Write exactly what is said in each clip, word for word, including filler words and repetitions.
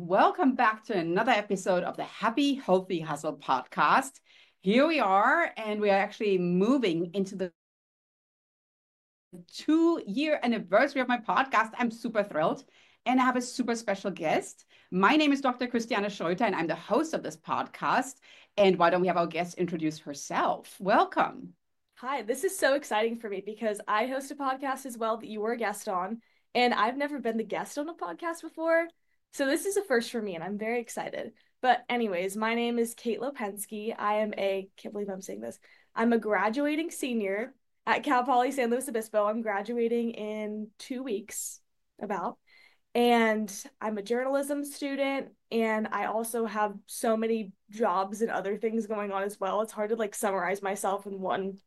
welcome back to another episode of the Happy Healthy Hustle podcast. Here we are, and we are actually moving into the two-year anniversary of my podcast. I'm super thrilled, and I have a super special guest. My name is Doctor Christiane Schröter, and I'm the host of this podcast. And why don't we have our guest introduce herself? Welcome. Hi, this is so exciting for me because I host a podcast as well that you were a guest on, and I've never been the guest on a podcast before. So this is a first for me, and I'm very excited. But anyways, my name is Kate Lopensky. I am a, can't believe I'm saying this. I'm a graduating senior at Cal Poly San Luis Obispo. I'm graduating in two weeks, about. And I'm a journalism student, and I also have so many jobs and other things going on as well. It's hard to like summarize myself in one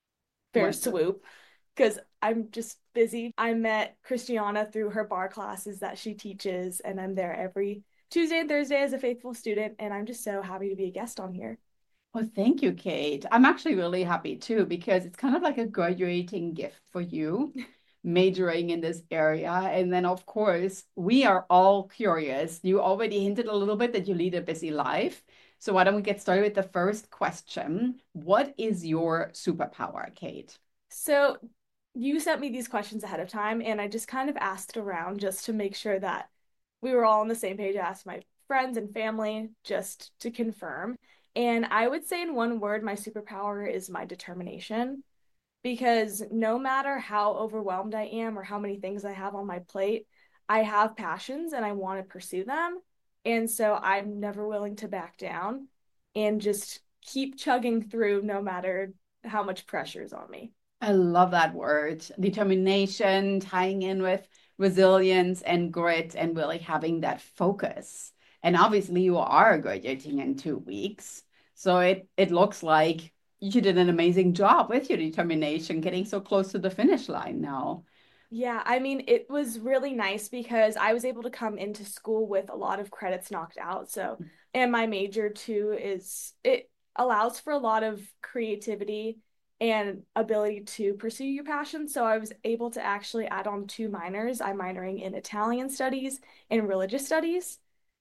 fair Wonderful. swoop because I'm just busy. I met Christiana through her bar classes that she teaches, and I'm there every Tuesday and Thursday as a faithful student, and I'm just so happy to be a guest on here. Well, thank you, Kate. I'm actually really happy too, because it's kind of like a graduating gift for you, majoring in this area. And then, of course, we are all curious. You already hinted a little bit that you lead a busy life. So why don't we get started with the first question? What is your superpower, Kate? So you sent me these questions ahead of time, and I just kind of asked around just to make sure that we were all on the same page. I asked my friends and family just to confirm. And I would say in one word, my superpower is my determination. Because no matter how overwhelmed I am or how many things I have on my plate, I have passions and I want to pursue them. And so I'm never willing to back down and just keep chugging through no matter how much pressure is on me. I love that word. Determination, tying in with resilience and grit, and really having that focus. And obviously, you are graduating in two weeks. So it, it looks like you did an amazing job with your determination, getting so close to the finish line now. Yeah, I mean, it was really nice because I was able to come into school with a lot of credits knocked out. So, and my major too is it allows for a lot of creativity and ability to pursue your passion. So I was able to actually add on two minors. I'm minoring in Italian studies and religious studies.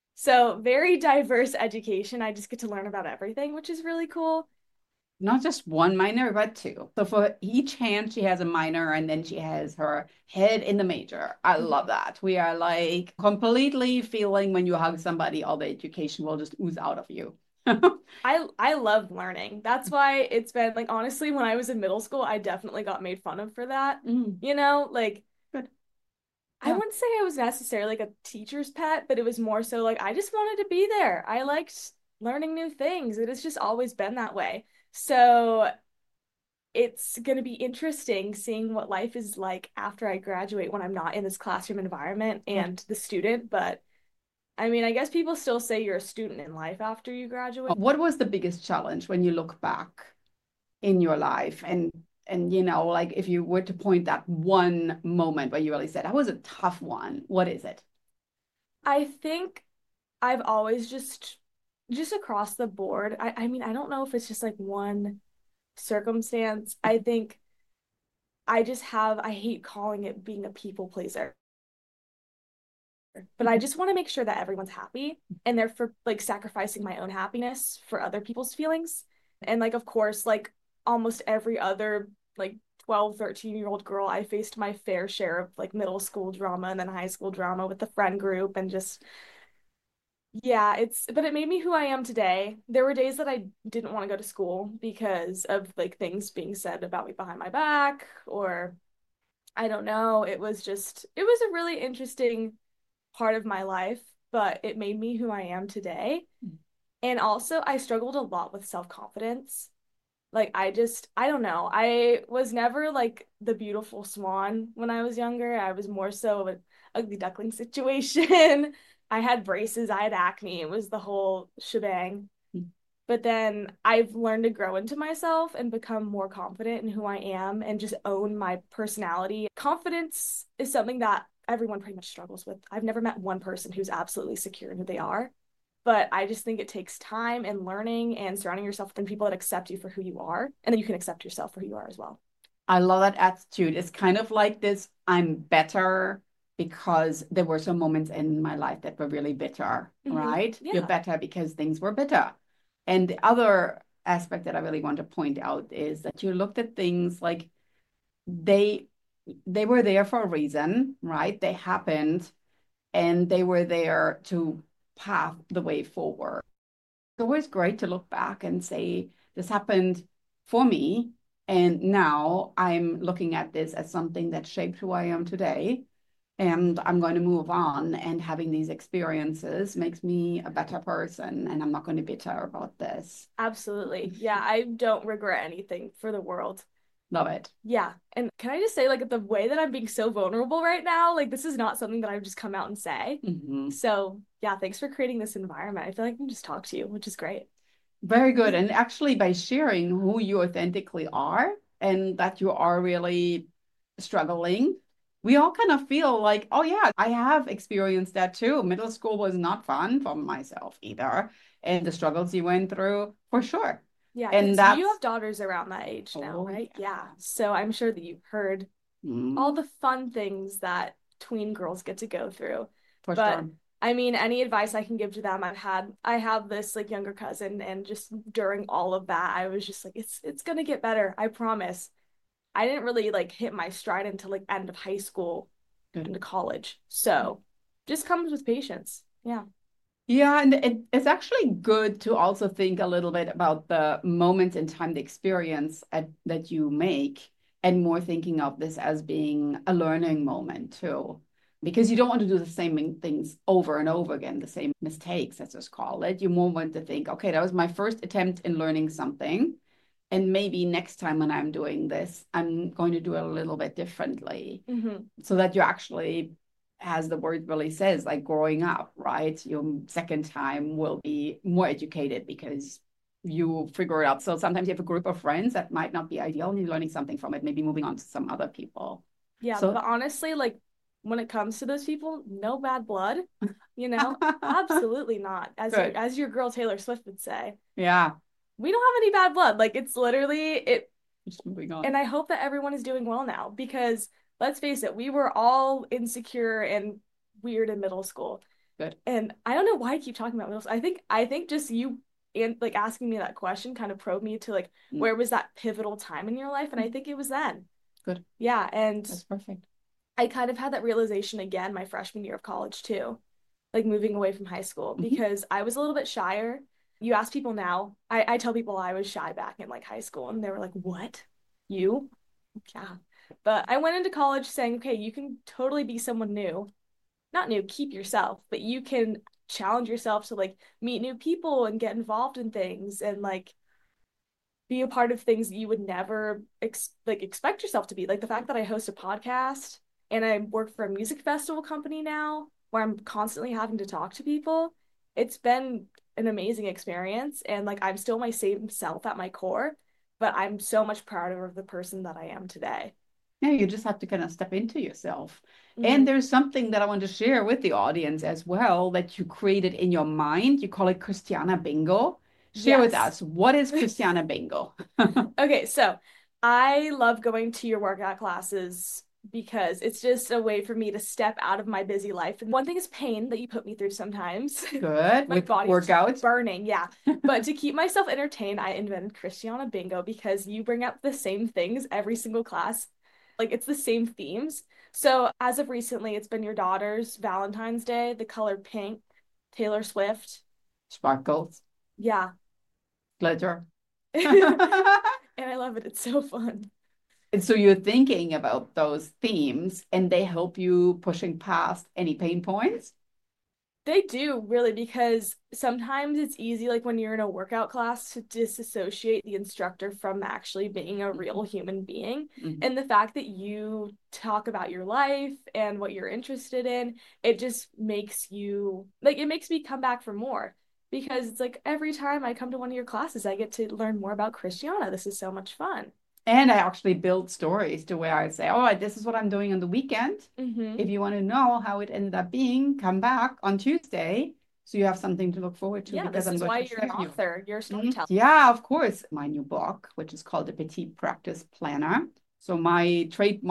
So very diverse education. I just get to learn about everything, which is really cool. Not just one minor, but two. So for each hand, she has a minor, and then she has her head in the major. I love that. We are like completely feeling when you hug somebody, all the education will just ooze out of you. I I love learning. That's why it's been like honestly, when I was in middle school, I definitely got made fun of for that. Mm, You know, like good. I Yeah. wouldn't say I was necessarily like a teacher's pet, but it was more so like I just wanted to be there. I liked learning new things. It has just always been that way. So it's going to be interesting seeing what life is like after I graduate when I'm not in this classroom environment Yeah. and the student. But I mean, I guess people still say you're a student in life after you graduate. What was the biggest challenge when you look back in your life? And and you know, like if you were to point that one moment where you really said, that was a tough one, what is it? I think I've always just just across the board. I I mean, I don't know if it's just like one circumstance. I think I just have I hate calling it being a people pleaser, but I just want to make sure that everyone's happy and therefore like sacrificing my own happiness for other people's feelings. And like of course, like almost every other like twelve, thirteen year old girl, I faced my fair share of like middle school drama and then high school drama with the friend group and just yeah, it's but it made me who I am today. There were days that I didn't want to go to school because of like things being said about me behind my back, or I don't know. It was just it was a really interesting part of my life, but it made me who I am today. And also I struggled a lot with self-confidence. Like I just I don't know. I was never like the beautiful swan when I was younger. I was more so of an ugly duckling situation. I had braces, I had acne. It was the whole shebang. But then I've learned to grow into myself and become more confident in who I am and just own my personality. Confidence is something that everyone pretty much struggles with. I've never met one person who's absolutely secure in who they are. But I just think it takes time and learning and surrounding yourself with people that accept you for who you are. And then you can accept yourself for who you are as well. I love that attitude. It's kind of like this I'm better because there were some moments in my life that were really bitter, Mm-hmm. right? Yeah. You're better because things were bitter. And the other aspect that I really want to point out is that you looked at things like they they were there for a reason, right? They happened and they were there to path the way forward. It's always great to look back and say, this happened for me. And now I'm looking at this as something that shaped who I am today. And I'm going to move on. And having these experiences makes me a better person. And I'm not going to be bitter about this. Absolutely. Yeah, I don't regret anything for the world. Love it. Yeah. And can I just say, like, the way that I'm being so vulnerable right now, like, this is not something that I've just come out and say. Mm-hmm. So, yeah, thanks for creating this environment. I feel like I can just talk to you, which is great. Very good. And actually, by sharing who you authentically are and that you are really struggling, we all kind of feel like, oh, yeah, I have experienced that too. Middle school was not fun for myself either. And the struggles you went through, for sure. Yeah, And because that's you have daughters around that age now, Oh, right? yeah. Yeah. So I'm sure that you've heard mm, all the fun things that tween girls get to go through. for But sure. I mean, any advice I can give to them, I've had, I have this like younger cousin, and just during all of that, I was just like, it's it's gonna get better, I promise. I didn't really like hit my stride until like end of high school Good. into college. So just comes with patience. Yeah. Yeah, and it, it's actually good to also think a little bit about the moments in time, the experience at, that you make, and more thinking of this as being a learning moment too. Because you don't want to do the same things over and over again, the same mistakes, let's just call it. You more want to think, okay, that was my first attempt in learning something. And maybe next time when I'm doing this, I'm going to do it a little bit differently. Mm-hmm. So that you actually, as the word really says, like growing up, right? Your second time will be more educated because you figure it out. So sometimes you have a group of friends that might not be ideal and you're learning something from it, maybe moving on to some other people. Yeah, So but honestly, like when it comes to those people, no bad blood, you know? Absolutely not. As your, good. as your girl Taylor Swift would say, Yeah, we don't have any bad blood. Like it's literally it, just moving on. and I hope that everyone is doing well now because let's face it, we were all insecure and weird in middle school. Good. And I don't know why I keep talking about middle school. I think I think just you and like asking me that question kind of probed me to like Mm. where was that pivotal time in your life? And I think it was then. Good. Yeah, and That's perfect. I kind of had that realization again my freshman year of college too, like moving away from high school Mhm. because I was a little bit shyer. You ask people now, I, I tell people I was shy back in like high school and they were like, what? You? Yeah. But I went into college saying, okay, you can totally be someone new. Not new, keep yourself, but you can challenge yourself to like meet new people and get involved in things and like be a part of things that you would never ex like expect yourself to be. Like the fact that I host a podcast and I work for a music festival company now where I'm constantly having to talk to people. It's been an amazing experience and like I'm still my same self at my core, but I'm so much prouder of the person that I am today. Yeah, you just have to kind of step into yourself. Mhm. And there's something that I want to share with the audience as well that you created in your mind. You call it Christiana Bingo. Share with Yes. us, what is Christiana Bingo? Okay, so I love going to your workout classes because it's just a way for me to step out of my busy life. And one thing is pain that you put me through sometimes. Good. My With body's just workouts. burning, yeah. But to keep myself entertained, I invented Christiana Bingo because you bring up the same things every single class. Like it's the same themes. So as of recently, it's been your daughter's Valentine's Day, the color pink, Taylor Swift. Sparkles, Yeah. glitter. And I love it. It's so fun. And so you're thinking about those themes and they help you pushing past any pain points? They do really because sometimes it's easy, like when you're in a workout class, to disassociate the instructor from actually being a real human being. Mhm. And the fact that you talk about your life and what you're interested in, it just makes you like it makes me come back for more because it's like every time I come to one of your classes, I get to learn more about Christiana. This is so much fun. And I actually build stories to where I say, oh, this is what I'm doing on the weekend. Mm-hmm. If you want to know how it ended up being, come back on Tuesday. So you have something to look forward to Yeah, because this I'm is going why to you're show an you. author, you're a storyteller. Mhm. Yeah, of course. My new book, which is called the Petite Practice Planner. So my trademarked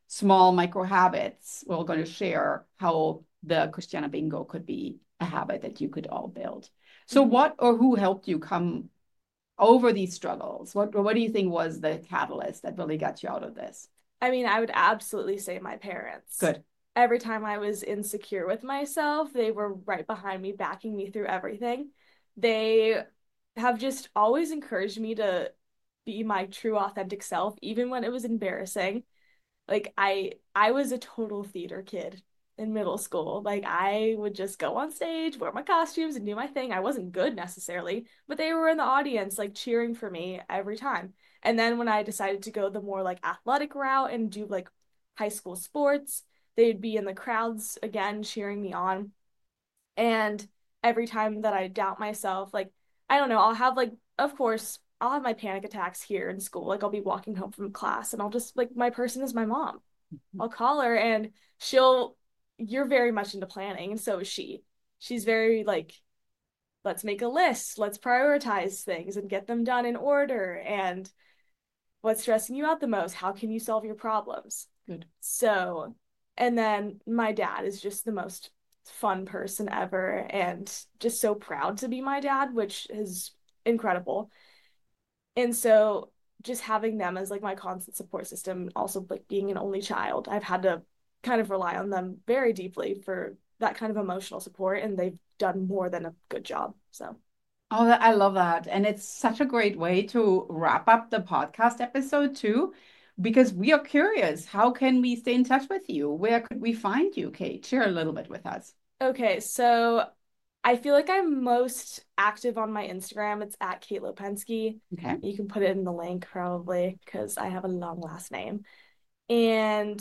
small micro habits, we're going to share how the Christiana Bingo could be a habit that you could all build. So Mhm. what or who helped you come over these struggles? What what do you think was the catalyst that really got you out of this? I mean, I would absolutely say my parents. Good. Every time I was insecure with myself, they were right behind me, backing me through everything. They have just always encouraged me to be my true authentic self, even when it was embarrassing. Like I I was a total theater kid in middle school. Like I would just go on stage, wear my costumes and do my thing. I wasn't good necessarily, but they were in the audience like cheering for me every time. And then when I decided to go the more like athletic route and do like high school sports, they'd be in the crowds again cheering me on. And every time that I doubt myself, like, I don't know, I'll have like, of course, I'll have my panic attacks here in school. Like, I'll be walking home from class and I'll just, like, my person is my mom. I'll call her and she'll, you're very much into planning, and so is she. She's very like, let's make a list, let's prioritize things and get them done in order. And what's stressing you out the most? How can you solve your problems? Good. So, and then my dad is just the most fun person ever and just so proud to be my dad, which is incredible. And so just having them as like my constant support system, also like being an only child, I've had to kind of rely on them very deeply for that kind of emotional support, and they've done more than a good job. So Oh, I love that. And it's such a great way to wrap up the podcast episode too, because we are curious. How can we stay in touch with you? Where could we find you, Kate? Share a little bit with us. okay, so I feel like I'm most active on my Instagram. It's at Kate Lopensky. Okay. You can put it in the link probably because I have a long last name. And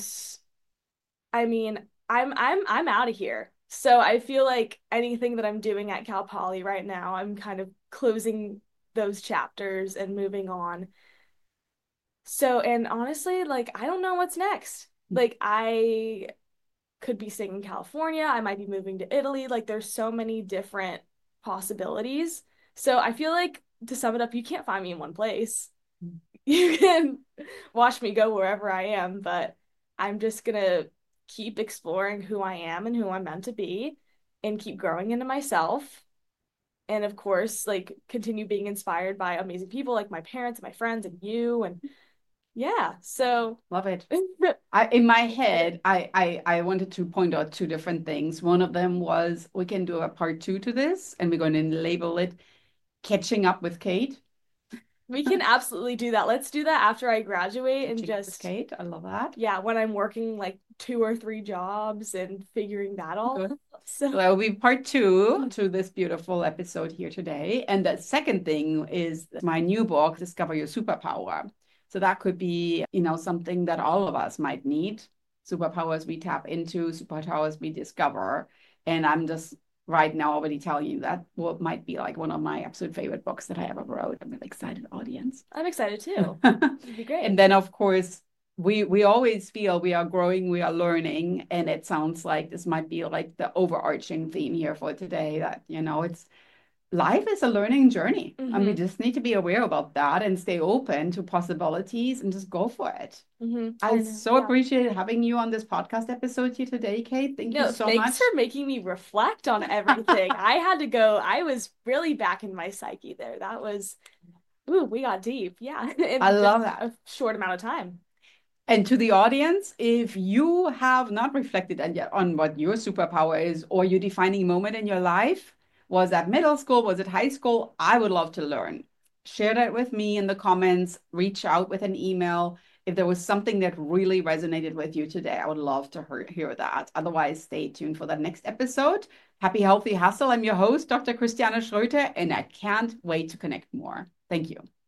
I mean, I'm I'm I'm out of here. So I feel like anything that I'm doing at Cal Poly right now, I'm kind of closing those chapters and moving on. So, and honestly, like I don't know what's next. Like I could be staying in California, I might be moving to Italy. Like there's so many different possibilities. So I feel like to sum it up, you can't find me in one place. You can watch me go wherever I am, but I'm just gonna keep exploring who I am and who I'm meant to be and keep growing into myself. And of course, like continue being inspired by amazing people like my parents and my friends and you. And yeah, so Love it. I, in my head, I, I I wanted to point out two different things. One of them was we can do a part two to this, and we're going to label it Catching Up with Kate. we can absolutely do that. Let's do that after I graduate and Catching Up with just, Kate. I love that. yeah, when I'm working like two or three jobs and figuring that all Good. out. So So that will be part two to this beautiful episode here today. And the second thing is my new book, Discover Your Superpower. So that could be, you know, something that all of us might need. Superpowers we tap into, superpowers we discover. And I'm just right now already telling you that what might be like one of my absolute favorite books that I ever wrote. I'm really excited, audience. I'm excited too. It'd be great. And then, of course, we we always feel we are growing, we are learning, and it sounds like this might be like the overarching theme here for today that, you know, it's life is a learning journey, mm-hmm. and we just need to be aware about that and stay open to possibilities and just go for it. Mm-hmm. I, I so yeah. appreciated having you on this podcast episode here today, Kate. Thank no, you so thanks much. Thanks for making me reflect on everything. I had to go, I was really back in my psyche there. That was, ooh, we got deep. Yeah. I love that. A short amount of time. And to the audience, if you have not reflected yet on what your superpower is or your defining moment in your life, was that middle school? Was it high school? I would love to learn. Share that with me in the comments. Reach out with an email. If there was something that really resonated with you today, I would love to hear, hear that. Otherwise, stay tuned for the next episode. Happy Healthy Hustle. I'm your host, Doctor Christiane Schröter, and I can't wait to connect more. Thank you.